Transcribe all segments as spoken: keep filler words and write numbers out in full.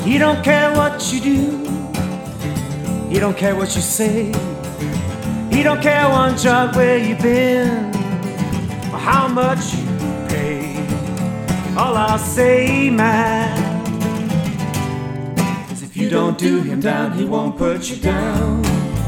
He don't care what you do, he don't care what you say, he don't care one jot where you've been or how much you pay. All I'll say, man, is if you don't do him down, he won't put you down.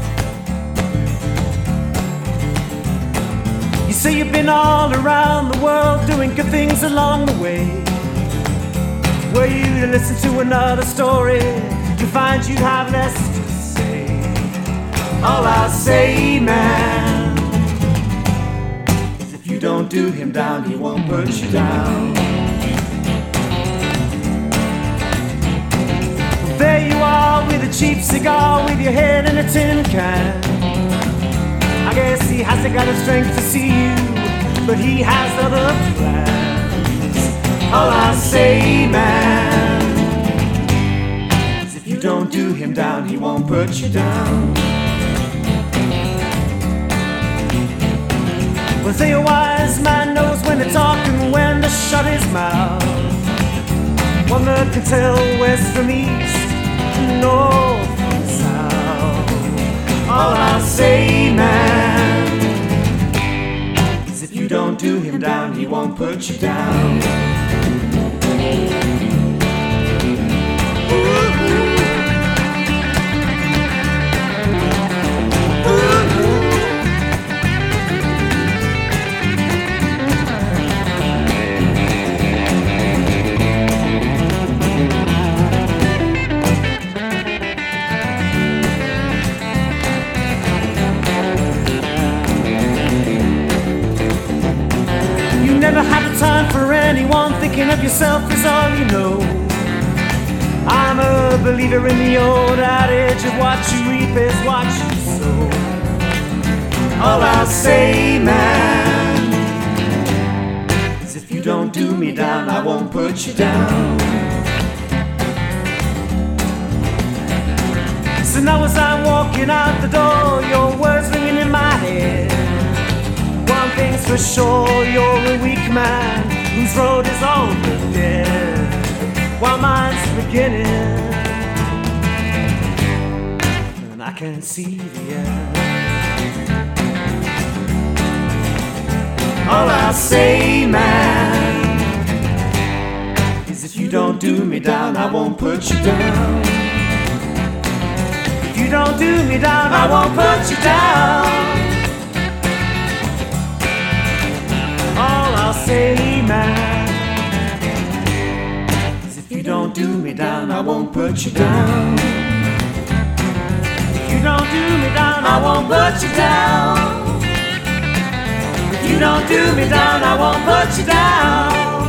You say you've been all around the world doing good things along the way. Were you to listen to another story, you find you'd have less to say. All I'll say, man, is if you don't do him down, he won't put you down. Well, there you are with a cheap cigar, with your head in a tin can. I guess he hasn't got the strength to see you, but he has other plans. All I say, man, is if you don't do him down, he won't put you down. Well, say a wise man knows when to talk and when to shut his mouth. One that can tell west from east, north from south. All I say, man, is if you don't do him down, he won't put you down. Never have the time for anyone, thinking of yourself is all you know. I'm a believer in the old adage of what you reap is what you sow. All I'll say, man, is if you don't do me down, I won't put you down. So now as I'm walking out the door, your words ringing in my head. One thing's for sure, you're a weak man whose road is already dead, while mine's beginning, and I can't see the end. All I'll say, man, is if you don't do me down, I won't put you down. If you don't do me down, I won't put you down. All I'll say, man, is if you don't do me down, I won't put you down. If you don't do me down, I won't put you down. If you don't do me down, I won't put you down.